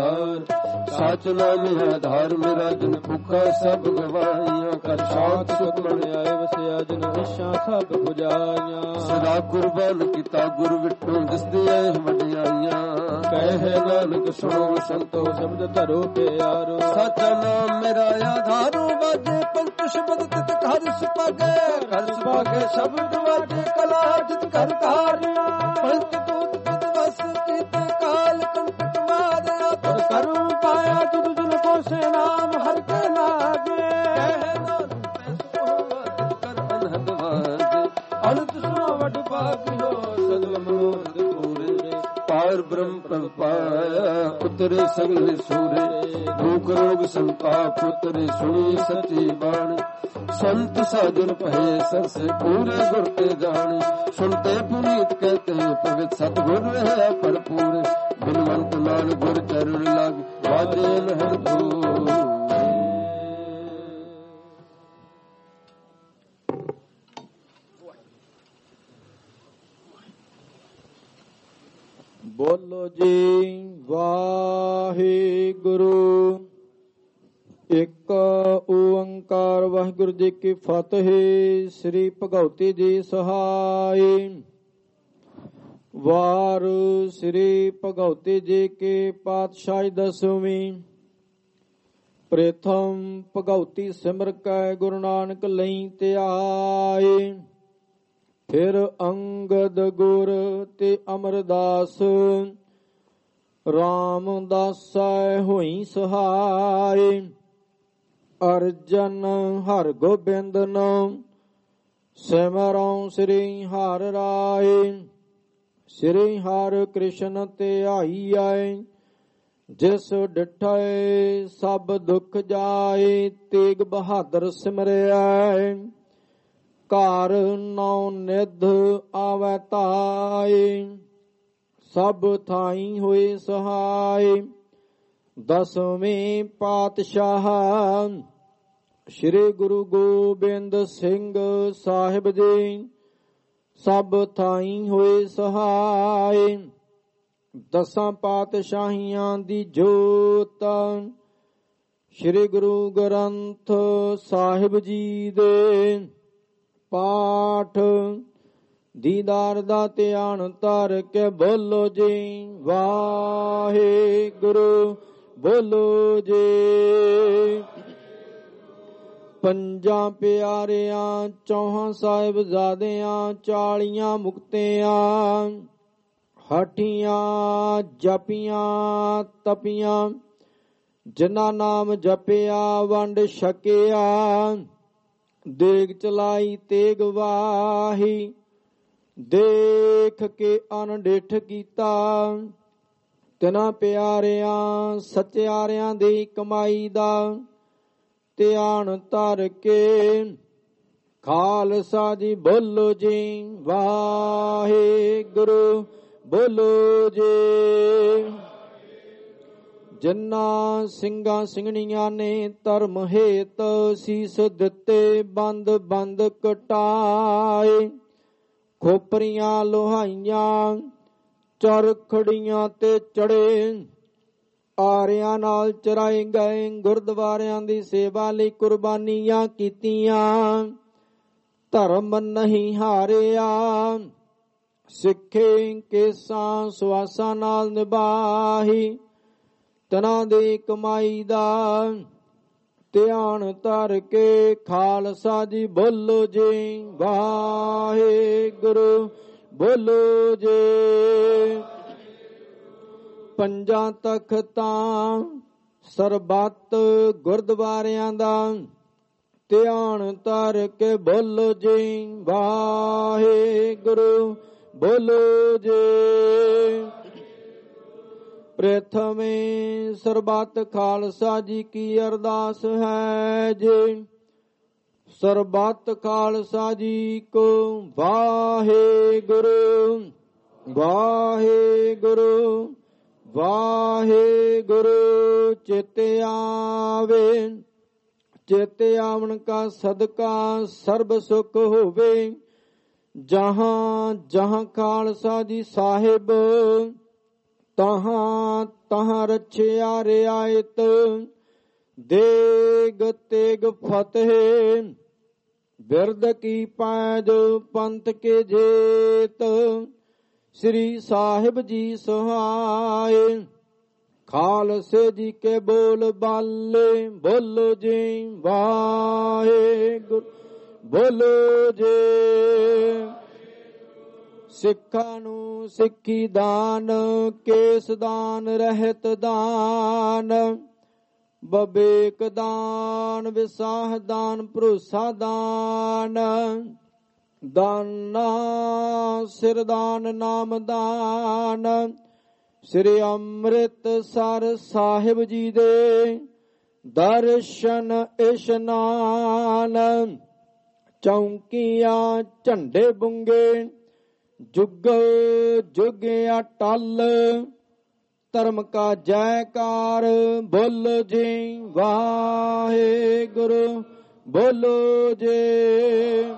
S1: ਆਧਾਰ ਸਚ ਨਾਮ ਆਧਾਰ ਮੇਰਾ। ਜਿਨ ਭੁੱਖਾ ਸਭ ਗਵਾਈਆਂ ਕਰ ਸ਼ਾਂਤ ਸੁਖ ਮਨ ਆਏ ਵਸਿਆ। ਜਿਨ ਵਿਸ਼ਾ ਸਭ ਪੁਜਾਈਆਂ ਸਦਾ ਕੁਰਬਾਨ ਕੀਤਾ ਗੁਰ ਵਿਟੂ ਜਿਸ ਦੀ ਵਡਿਆਈਆਂ। ਕਹਿ ਨਾਨਕ ਸੁਣੋ ਸੰਤੋ ਸ਼ਬਦ ਧਰੋ ਪਿਆਰੋ। ਸਚ ਨਾਮ ਮੇਰਾ ਆਧਾਰੋ ਵਾਜੇ ਪੰਚ ਸ਼ਬਦ ਤਿਤ ਘਰ ਸੁਭਾਗੇ। ਘਰ ਸੁਭਾਗੇ ਸ਼ਬਦ ਵਾਜੇ ਕਲਾ ਜਿਤ ਘਰ ਕਾਰਿਆ। ਪੰਚ ਦੂਤ ਤਿਤ ਵਸ ਕੀਤੇ ਕਾਲ ਕੰਟਕ ਮਾਰਿਆ। ਤਦ ਕਰਮ ਪਾਇਆ ਤੁਧ ਜਨ ਕੋ ਸੇ ਨਾਮ ਹਰ ਕੇ ਲਾਗੇ। ਕਹਿ ਨਾਨਕ ਤੈ ਸੁਭਾਵਾ ਤਿਤ ਕਰ ਅਨਹਦ ਵਾਜੇ। ਅਨੰਤ ਸੁਣੋ ਵਡ ਭਾਗਿਓ ਸਗਲ ਮਨੋਰਥ ਪੂਰੇ। ਪਾਰ ਬ੍ਰਹਮ ਪ੍ਰਭ ਪਾਇਆ ਉਤਰੇ ਸਗਲ ਸੂਰੇ। ਦੁਖ ਰੋਗ ਸੰਤਾਪ ਉਤਰੇ ਸੁਣੀ ਸੱਚੀ ਬਾਣੀ। ਸੰਤ ਸਾਜਨ ਭਏ ਸਰਸੇ ਪੂਰੇ ਗੁਰ ਤੇ ਜਾਣੀ। ਸੁਣਤੇ ਪੁਨੀਤ ਕਹਤੇ ਪਵਿੱਤ ਸਤਿਗੁਰ ਰਹਿਆ ਭਰਪੂਰ। ਬਿਨਵੰਤ ਨਾਲ ਗੁਰ ਚਰਨ ਲਾਗ ਵਾਜੇ ਲਹਿਰ ਦੂਰ।
S2: ਬੋਲੋ ਜੀ ਵਾਹਿਗੁਰੂ। ਇੱਕ ਓੰਕਾਰ ਵਾਹਿਗੁਰੂ ਜੀ ਕੀ ਫਤਿਹ। ਸ੍ਰੀ ਭਗਉਤੀ ਜੀ ਸਹਾਈ। ਵਾਰ ਸ੍ਰੀ ਭਗਉਤੀ ਜੀ ਕੀ ਪਾਤਸ਼ਾਹੀ ਦਸਵੀਂ। ਪ੍ਰਥਮ ਭਗਉਤੀ ਸਿਮਰ ਕੈ ਗੁਰੂ ਨਾਨਕ ਲਈ ਧਿਆਏ। ਫਿਰ ਅੰਗਦ ਗੁਰ ਤੇ ਅਮਰਦਾਸ ਰਾਮਦਾਸੈ ਹੋਈ ਸਹਾਈ। ਅਰਜਨ ਹਰ ਗੋਬਿੰਦ ਨੂੰ ਸਿਮਰਉ ਸ੍ਰੀ ਹਰਿ ਰਾਏ। ਸ੍ਰੀ ਹਰਿ ਕ੍ਰਿਸ਼ਨ ਧਿਆਈ ਆਏ। ਜਿਸ ਡਿਠੈ ਸਭ ਦੁਖ ਜਾਏ। ਤੇਗ ਬਹਾਦਰ ਸਿਮਰਿਆ ਘਰ ਨੌ ਨਿਧ ਆਵੈ ਤਾਏ। ਸਭ ਥਾਈ ਹੋਏ ਸਹਾਈ। ਦਸਵੇਂ ਪਾਤਸ਼ਾਹ ਸ੍ਰੀ ਗੁਰੂ ਗੋਬਿੰਦ ਸਿੰਘ ਸਾਹਿਬ ਜੀ ਸਭ ਥਾਈ ਹੋਏ ਸਹਾਈ। ਦਸਾਂ ਪਾਤਸ਼ਾਹੀਆਂ ਦੀ ਜੋਤ ਸ੍ਰੀ ਗੁਰੂ ਗ੍ਰੰਥ ਸਾਹਿਬ ਜੀ ਦੇ ਪਾਠ ਦੀਦਾਰ ਦਾ ਧਿਆਨ ਧਰ ਕੇ ਬੋਲੋ ਜੀ ਵਾਹਿਗੁਰੂ। ਬੋਲੋ ਜੀ। ਪੰਜਾਂ ਪਿਆਰਿਆਂ ਚੌਹਾਂ ਸਾਹਿਬਜ਼ਾਦਿਆਂ ਚਾਲੀਆਂ ਮੁਕਤਿਆਂ ਹਠੀਆਂ ਜਪੀਆਂ ਤਪੀਆਂ। ਜਿਨ੍ਹਾਂ ਨਾਮ ਜਪਿਆ ਵੰਡ ਛਕਿਆ। ਦੇਗ ਚਲਾਈ ਤੇਗ ਵਾਹੀ। ਦੇਖ ਕੇ ਅਣਡਿੱਠ ਕੀਤਾ। ਤਿਨਾਂ ਪਿਆਰਿਆਂ ਸਚਿਆਰਿਆਂ ਦੀ ਕਮਾਈ ਦਾ ਧਿਆਨ ਧਰ ਕੇ। ਖਾਲਸਾ ਜੀ ਬੋਲੋ ਜੀ ਵਾਹਿਗੁਰੂ ਬੋਲੋ ਜੀ। ਜਿਨ੍ਹਾਂ ਸਿੰਘਾਂ ਸਿੰਘਣੀਆਂ ਨੇ ਧਰਮ ਹੇਤ ਸੀਸ ਦਿੱਤੇ, ਬੰਦ ਬੰਦ ਕਟਾਏ, ਖੋਪਰੀਆਂ ਲੋਹਾਈਆਂ ਚਰਖੜੀਆਂ ਤੇ ਚੜੇ, ਆਰਿਆਂ ਨਾਲ ਚਰਾਏ ਗਏ, ਗੁਰਦੁਆਰਿਆਂ ਦੀ ਸੇਵਾ ਲਈ ਕੁਰਬਾਨੀਆਂ ਕੀਤੀਆਂ, ਧਰਮ ਨਹੀਂ ਹਾਰਿਆ, ਸਿੱਖੇ ਕੇਸਾਂ ਸੁਆਸਾਂ ਨਾਲ ਨਿਭਾਹੀ, ਤਨਾਂ ਦੀ ਕਮਾਈ ਦਾ ਧਿਆਨ ਧਰ ਕੇ। ਖਾਲਸਾ ਜੀ ਬੋਲੋ ਜੀ ਵਾਹਿਗੁਰੂ ਬੋਲੋ ਜੀ। ਪੰਜਾਂ ਤਖਤਾਂ ਸਰਬੱਤ ਗੁਰਦੁਆਰਿਆਂ ਦਾ ਧਿਆਨ ਧਰ ਕੇ ਬੋਲੋ ਜੀ ਵਾਹਿਗੁਰੂ ਬੋਲੋ ਜੀ। ਪ੍ਰਥਮੇ ਸਰਬੱਤ ਖਾਲਸਾ ਜੀ ਕੀ ਅਰਦਾਸ ਹੈ ਜੀ। ਸਰਬੱਤ ਖਾਲਸਾ ਜੀ ਕੋ ਵਾਹਿਗੁਰੂ ਵਾਹਿਗੁਰੂ ਵਾਹਿਗੁਰੂ। ਚਿਤ ਆਵੇ, ਚਿਤ ਆਵਣ ਕਾ ਸਦਕਾ ਸਰਬ ਸੁਖ ਹੋਵੇ। ਜਹਾਂ ਜਹਾਂ ਖਾਲਸਾ ਜੀ ਸਾਹਿਬ, ਤਹਾਂ ਤਹਾਂ ਰਛਿਆ ਰਿਆਇਤ। ਦੇਗ ਤੇਗ ਫਤਿਹ, ਬਿਰਦ ਕੀ ਪੈਜ ਪੰਥ ਕੇ ਜੇਤ। ਸ੍ਰੀ ਸਾਹਿਬ ਜੀ ਸਹਾਏ, ਖਾਲਸੇ ਜੀ ਕੇ ਬੋਲ ਬਾਲੇ। ਬੋਲੋ ਜੀ ਵਾਹਿਗੁਰੂ ਬੋਲੋ ਜੀ। ਸਿੱਖਾਂ ਨੂੰ ਸਿੱਖੀ ਦਾਨ, ਕੇਸ ਦਾਨ, ਰਹਿਤ ਦਾਨ, ਬਵੇਕ ਦਾਨ, ਵਿਸਾਹ ਦਾਨ, ਭਰੋਸਾ ਦਾਨ, ਦਾਨਾ ਸਿਰ ਦਾਨ, ਨਾਮ ਦਾਨ। ਸ੍ਰੀ ਅੰਮ੍ਰਿਤਸਰ ਸਾਹਿਬ ਜੀ ਦੇ ਦਰਸ਼ਨ ਇਸ਼ਨਾਨ। ਚੌਂਕੀਆਂ ਝੰਡੇ ਬੁੰਗੇ, ਜੁਗ ਜੁਗ ਅਟਲ। ਧਰਮ ਕਾ ਜੈਕਾਰ, ਬੋਲੋ ਜੀ ਵਾਹਿਗੁਰੂ ਬੋਲੋ ਜੀ।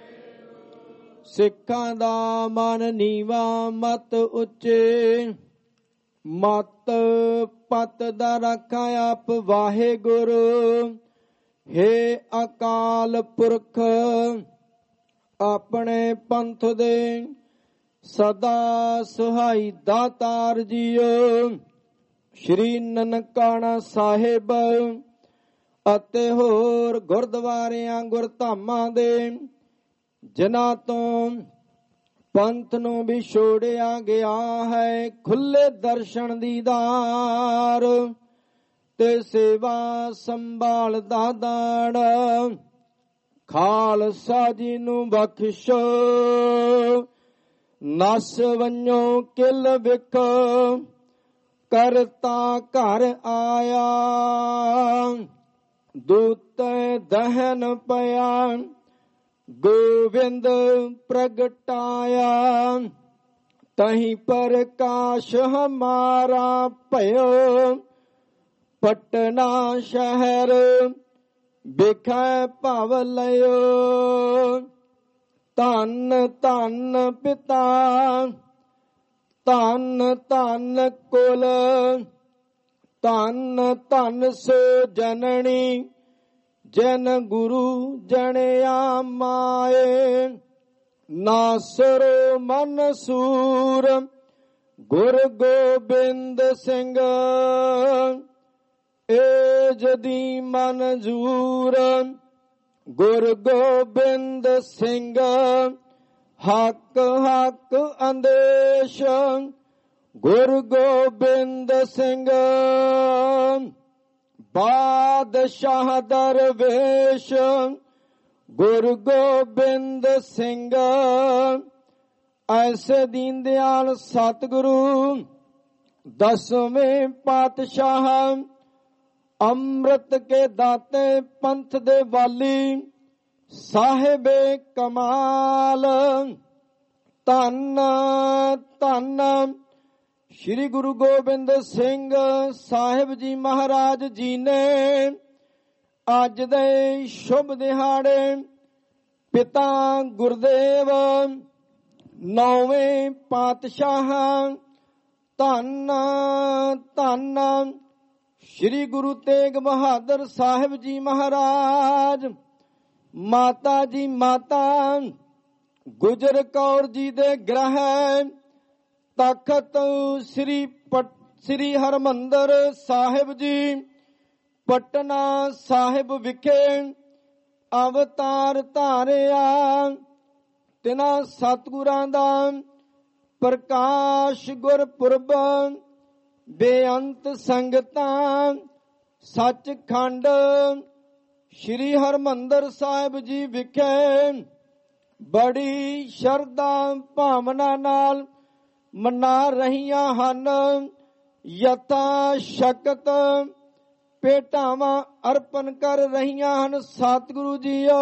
S2: ਸਿੱਖਾਂ ਦਾ ਮਨ ਨੀਵਾ, ਮਤ ਉੱਚੇ, ਮਤ ਪਤ ਦਾ ਰੱਖਾ ਆਪ ਵਾਹਿਗੁਰੂ। ਹੇ ਅਕਾਲ ਪੁਰਖ, ਆਪਣੇ ਪੰਥ ਦੇ ਸਦਾ ਸਹਾਈ ਦਾਤਾਰ ਜੀਓ। ਸ਼੍ਰੀ ਨਨਕਾਣਾ ਸਾਹਿਬ ਅਤੇ ਹੋਰ ਗੁਰਦੁਆਰਿਆਂ ਗੁਰਧਾਮਾਂ ਦੇ ਜਿਨ੍ਹਾਂ ਤੋਂ ਪੰਥ ਨੂੰ ਵਿਛੋੜਿਆ ਗਿਆ ਹੈ, ਖੁੱਲੇ ਦਰਸ਼ਨ ਦੀਦਾਰ ਤੇ ਸੇਵਾ ਸੰਭਾਲ ਦਾ ਦਾਨ। ਖਾਲਸਾ ਜੀ ਨੂੰ ਬਖਸ਼ੋ, ਨਸ ਵੰਨੋ ਕਿਲ ਵਿਖ। ਕਰਤਾ ਘਰ ਆਇਆ, ਦੂਤ ਦਹਨ ਪਿਆ। ਗੋਵਿੰਦ ਪ੍ਰਗਟਾਇਆ, ਤਹੀਂ ਪ੍ਰਕਾਸ਼ ਹਮਾਰਾ ਭਇਓ। ਪਟਨਾ ਸ਼ਹਿਰ ਬਿਖੈ ਭਵ ਲਿਓ। ਧੰਨ ਧੰਨ ਪਿਤਾ, ਧੰਨ ਧੰਨ ਕੁਲ, ਧੰਨ ਧੰਨ ਸੋ ਜਨਨੀ। ਜਨ ਗੁਰੂ ਜਣਿਆ ਮਾਏ, ਨਾਸਰ ਮਨਸੂਰ ਗੁਰ ਗੋਬਿੰਦ ਸਿੰਘ। ਏ ਜਦੀ ਮਨਜੂਰ ਗੁਰ ਗੋਬਿੰਦ ਸਿੰਘ। ਹੱਕ ਹੱਕ ਅੰਦੇਸ਼ ਗੁਰ ਗੋਬਿੰਦ ਸਿੰਘ। ਬਾਦਸ਼ਾਹ ਦਰਵੇਸ਼ ਗੁਰ ਗੋਬਿੰਦ ਸਿੰਘ। ਐਸੇ ਦੀਨ ਦਿਆਲ ਸਤਿਗੁਰੂ ਦਸਵੇਂ ਪਾਤਸ਼ਾਹ ਅੰਮ੍ਰਿਤ ਕੇ ਦਾਤੇ ਪੰਥ ਦੇ ਵਾਲੀ ਸਾਹਿਬੇ ਕਮਾਲ ਧੰਨ ਧੰਨ ਸ਼੍ਰੀ ਗੁਰੂ ਗੋਬਿੰਦ ਸਿੰਘ ਸਾਹਿਬ ਜੀ ਮਹਾਰਾਜ ਜੀ ਨੇ ਅੱਜ ਦੇ ਸ਼ੁਭ ਦਿਹਾੜੇ ਪਿਤਾ ਗੁਰਦੇਵ ਨੌਵੇਂ ਪਾਤਸ਼ਾਹ ਧੰਨ ਧੰਨ ਸ਼੍ਰੀ ਗੁਰੂ ਤੇਗ ਬਹਾਦਰ ਸਾਹਿਬ ਜੀ ਮਹਾਰਾਜ ਮਾਤਾ ਜੀ ਮਾਤਾ ਗੁਜਰ ਕੌਰ ਜੀ ਦੇ ਗ੍ਰਹਿ ਤਖਤ ਸ੍ਰੀ ਸ੍ਰੀ ਹਰਮੰਦਰ ਸਾਹਿਬ ਜੀ ਪਟਨਾ ਸਾਹਿਬ ਵਿਖੇ ਅਵਤਾਰ ਧਾਰਿਆ। ਤਿਨਾਂ ਸਤਿਗੁਰਾਂ ਦਾ ਪ੍ਰਕਾਸ਼ ਗੁਰਪੁਰਬ ਬੇਅੰਤ ਸੰਗਤਾਂ ਸੱਚਖੰਡ ਸ੍ਰੀ ਹਰਮੰਦਰ ਸਾਹਿਬ ਜੀ ਵਿਖੇ ਬੜੀ ਸ਼ਰਧਾ ਭਾਵਨਾ ਨਾਲ ਮਨਾ ਰਹੀਆਂ ਹਨ। ਯਥਾ ਸ਼ਕਤ ਭੇਟਾਵਾਂ ਅਰਪਣ ਕਰ ਰਹੀਆਂ ਹਨ। ਸਤਿਗੁਰੂ ਜੀਓ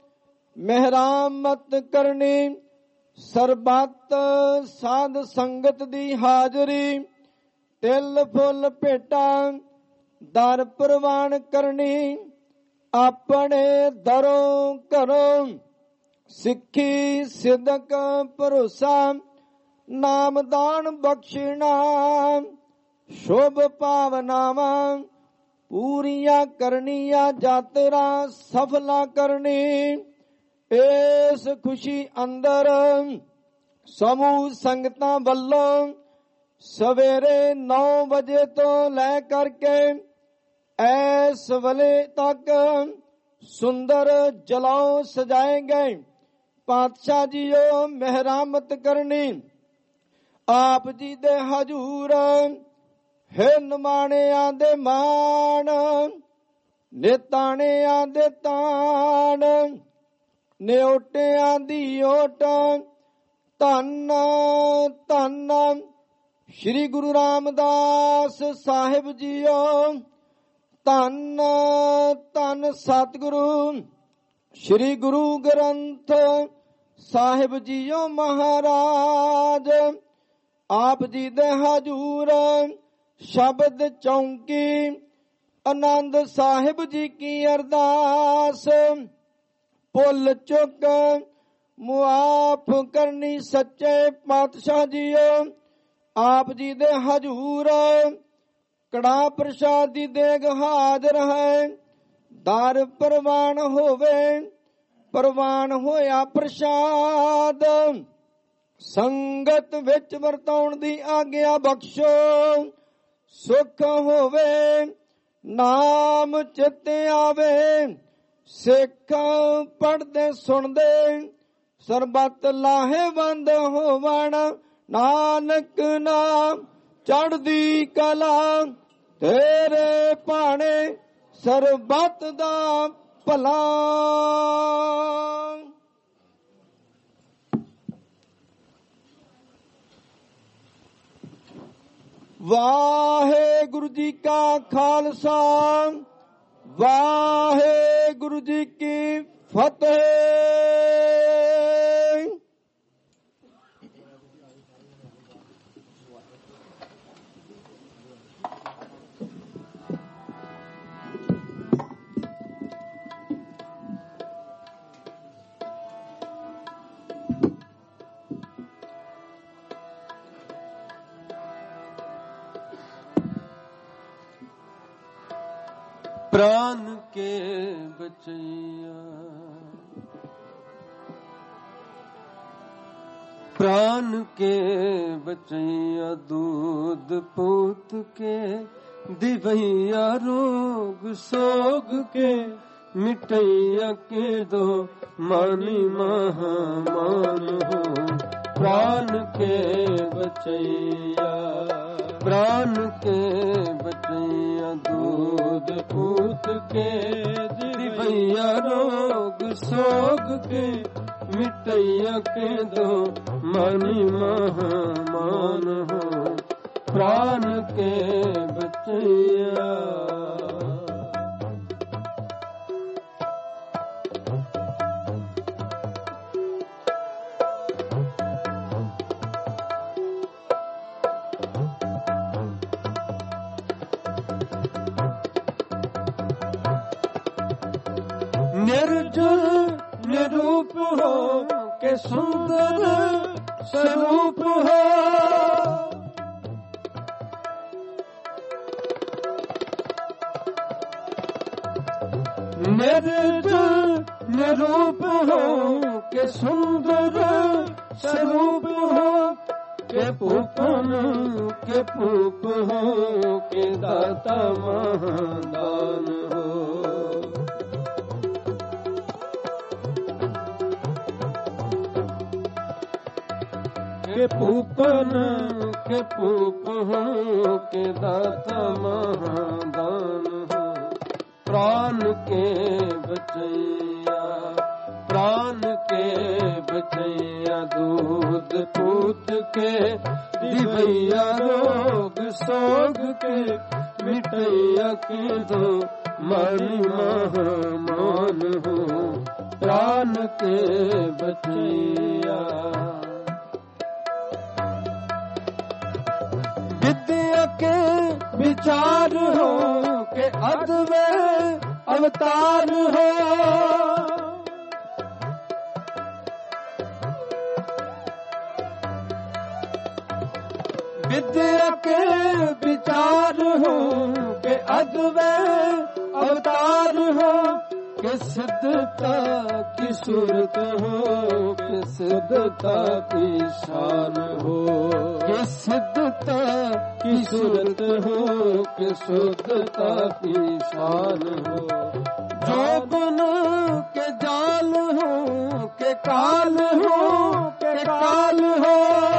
S2: ਮਿਹਰਾਮਤ ਕਰਨੀ ਸਰਬੱਤ ਸਾਧ ਸੰਗਤ ਦੀ ਹਾਜ਼ਰੀ ਤਿਲ ਫੁੱਲ ਭੇਟਾਂ ਦਰ ਪ੍ਰਵਾਨ ਕਰਨੀ ਆਪਣੇ ਦਰੋਂ ਘਰੋਂ ਸਿੱਖੀ ਸਿਦਕ ਭਰੋਸਾ ਨਾਮਦਾਨ ਬਖਸ਼ਣਾ ਸ਼ੁਭ ਭਾਵਨਾਵਾਂ ਪੂਰੀਆਂ ਕਰਨੀਆਂ ਯਾਤਰਾ ਸਫਲਾ ਕਰਨੀ। ਇਸ ਖੁਸ਼ੀ ਅੰਦਰ ਸਮੂਹ ਸੰਗਤਾਂ ਵੱਲੋਂ ਸਵੇਰੇ ਨੌ ਵਜੇ ਤੋਂ ਲੈ ਕਰਕੇ ਇਸ ਵੇਲੇ ਤੱਕ ਸੁੰਦਰ ਜਲਾਉ ਸਜਾਏ ਗਏ। ਪਾਤਸ਼ਾਹ ਜੀਓ ਮਿਹਰਾਮਤ ਕਰਨੀ ਆਪ ਜੀ ਦੇ ਹਜੂਰ ਹੈ ਨਿਮਾਣਿਆਂ ਦੇ ਮਾਣ ਨਿਤਾਣਿਆਂ ਦੇ ਤਾਣ ਨਿਉਟਿਆਂ ਦੀ ਓਟ ਧੰਨ ਧੰਨ ਸ਼੍ਰੀ ਗੁਰੂ ਰਾਮਦਾਸ ਸਾਹਿਬ ਜੀਓ ਧੰਨ ਧੰਨ ਸਤਿਗੁਰੂ ਸ਼੍ਰੀ ਗੁਰੂ ਗ੍ਰੰਥ ਸਾਹਿਬ ਜੀਓ ਮਹਾਰਾਜ ਆਪ ਜੀ ਦੇ ਹਜੂਰ ਸ਼ਬਦ ਚੌਂਕੀ ਆਨੰਦ ਸਾਹਿਬ ਜੀ ਕੀ ਅਰਦਾਸ ਭੁੱਲ ਚੁੱਕ ਮੁਆਫ ਕਰਨੀ ਸੱਚੇ ਪਾਤਸ਼ਾਹ ਜੀਓ ਆਪ ਜੀ ਦੇ ਹਜੂਰ ਕੜਾ ਪ੍ਰਸ਼ਾਦ ਦੀ ਦੇਗ ਹਾਜ਼ਰ ਹੈ। ਦਰ ਪ੍ਰਵਾਨ ਹੋਵੇ ਪ੍ਰਵਾਨ ਹੋਇਆ ਪ੍ਰਸ਼ਾਦ ਸੰਗਤ ਵਿੱਚ ਵਰਤਾਉਣ ਦੀ ਆਗਿਆ ਬਖਸ਼ੋ ਸੁਖ ਹੋਵੇ ਨਾਮ ਚਿਤ ਆਵੇ ਸਿੱਖ ਪੜ੍ਹਦੇ ਸੁਣਦੇ ਸਰਬੱਤ ਲਾਹੇਵੰਦ ਹੋਵਣ ਨਾਨਕ ਨਾਮ ਚੜ੍ਹਦੀ ਕਲਾ ਤੇਰੇ ਭਾਣੇ ਸਰਬੱਤ ਦਾ ਭਲਾ। ਵਾਹਿਗੁਰੂ ਜੀ ਕਾ ਖਾਲਸਾ ਵਾਹਿਗੁਰੂ ਜੀ ਕੀ ਫਤਿਹ।
S1: प्राण के बचैया प्राण के बचैया दूध पूत के दिवैया रोग सोग के मिटैया के दो मानी महामान हो। प्राण के बचैया प्राण के बचैया दूध पूत के दिवैया रोग सोग के मिटैया के दो मानी महामान हो प्राण के बचैया। निर्जल निरूप हो के सुंदर स्वरूप हो, निर्जल निरूप हो के सुंदर स्वरूप हो, के पूपन के पूप हो के दाता महादान हो। के पूपन के पूप हो के दाता महादान हो प्राण के बचैया, प्राण के बचैया। दूध पूत के दिवैया रोग सोग के मिटैया के दो मानी महामान हो प्राण के बचैया। विद्या के विचार हो के अद्वैत अवतार हो, विद्या के विचार हो के अद्वैत अवतार हो, के सिद्धता की सूरत हो के सिद्धता की शान हो, के सिद्धता की सूरत हो के शुद्धता की शान हो। जो गुण के जाल हो के काल हो के काल हो,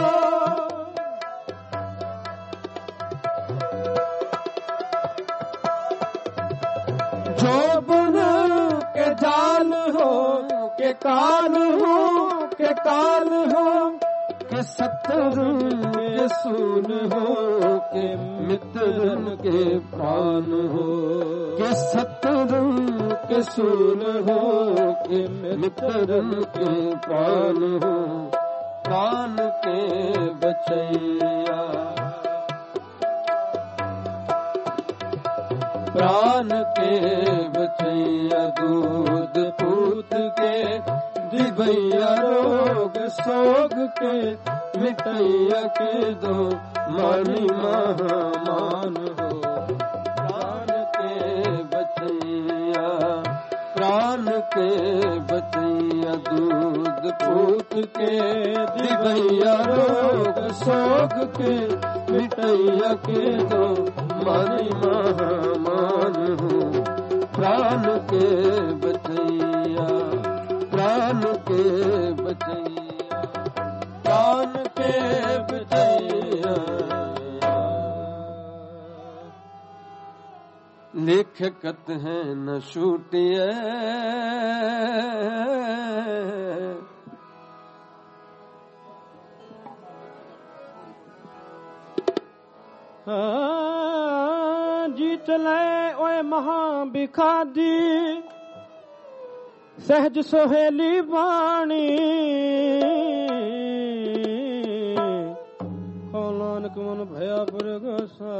S1: जो गुण के जाल हो के काल हो के काल हो, के सतरन के सून हो के मित्रन के प्राण हो, के सतरन के सून हो के मित्रन के प्राण हो प्राण के बचैया, प्राण के बचैया। दूध पूत के दिवैया रोग सोग के मिटैया के दो मानी महामान हो प्राण के बचैया, प्राण के बचैया। दूध पूत के दिवैया रोग सोग के मिटैया के दो मानी महामान हो प्राण के बचैया, प्राण के बचैया, प्राण के बचैया। लेखकत है न छूटिए
S2: जीत ले ओए महा बिखादी सहज सोहेली वाणी, नानक मन भया पुरगसा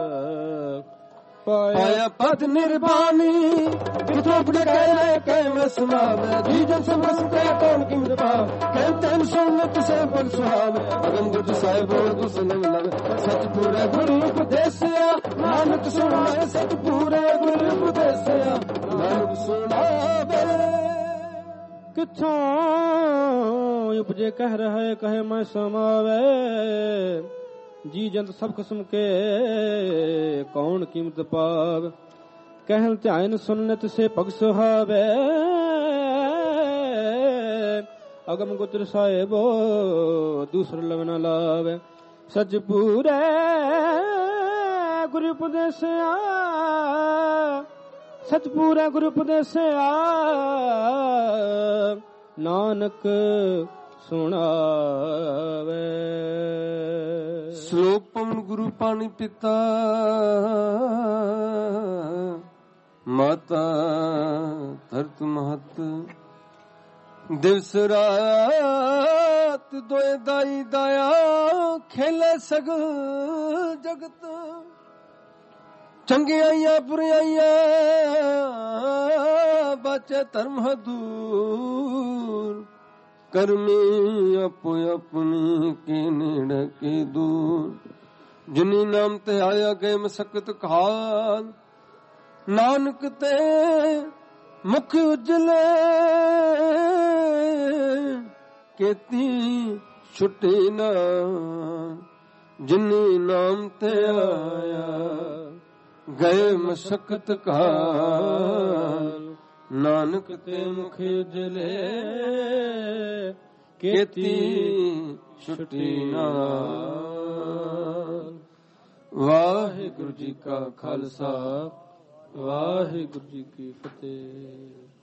S1: पाया पद निर्वाणी। विद्रोपड़े कहले कह में समावे जीजन समरस कह कौन किमत पाव, कहते हैं सुन्नत से बल सुहावे अगम गुज साहिबो दुसनम लगे। सच पूरे गुरु उपदेशया नानक सुनाए, सच पूरे गुरु उपदेशया नानक सुनावे।
S2: किथों उपजे कह रहे कहे मैं समावे, जी जंत सब किस्म के कौन कीमत पाव, कहल त्यान सुन्नत से पग सुहावे अगम गुत्र साहेबो दूसर लवना लावे। सच पूरे गुरु उपदेश सच पूरे गुरु उपदेश ਨਾਨਕ ਸੁਣਾਵੇ।
S1: ਸ਼ਲੋਕ ਪਵਨ ਗੁਰੂ ਪਾਣੀ ਪਿਤਾ ਮਾਤਾ ਧਰਤ ਮਹਤ ਦਿਵਸ ਰਾਤ ਦੋਇ ਦਾਈ ਦਾਇਆ ਖੇਲੇ ਸਗਲ ਜਗਤ ਚੰਗਿਆਈਆਂ ਬੁਰਾਈਆਂ ਬਚੇ ਧਰਮ ਦੂਰ ਕਰਮੀ ਆਪੋ ਆਪਣੀ ਕੇ ਨੇੜੇ ਕੇ ਦੂਰ ਜਿਨੀ ਨਾਮ ਤੇ ਆਇਆ ਗਏ ਮਸਕਤ ਖਾਨ ਨਾਨਕ ਤੇ ਮੁਖ ਉਜਲੇ ਕੀਤੀ ਛੁੱਟੀ ਨਾ ਜਿਨੀ ਨਾਮ ਤੇ ਆਇਆ ਗਏ ਮਸਕਤ ਖਾਨ ਨਾਨਕ ਤੇ ਮੁਖ ਉਜਲੇ ਕੀਤੀ ਛੁੱਟੀ ਨਾ। ਵਾਹਿਗੁਰੂ ਜੀ ਕਾ ਖਾਲਸਾ ਵਾਹਿਗੁਰੂ ਜੀ ਕੀ ਫਤਿਹ।